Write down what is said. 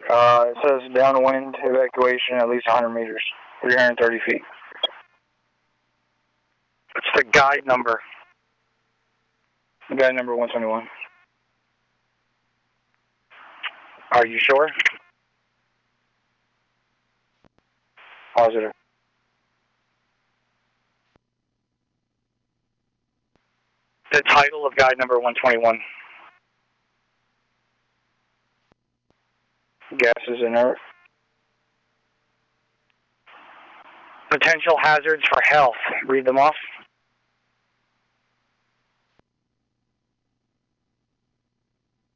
It says downwind evacuation at least 100 meters, 330 feet. What's the guide number? Guide number 121. Are you sure? Positive. The title of guide number 121. Gases inert. Potential hazards for health. Read them off.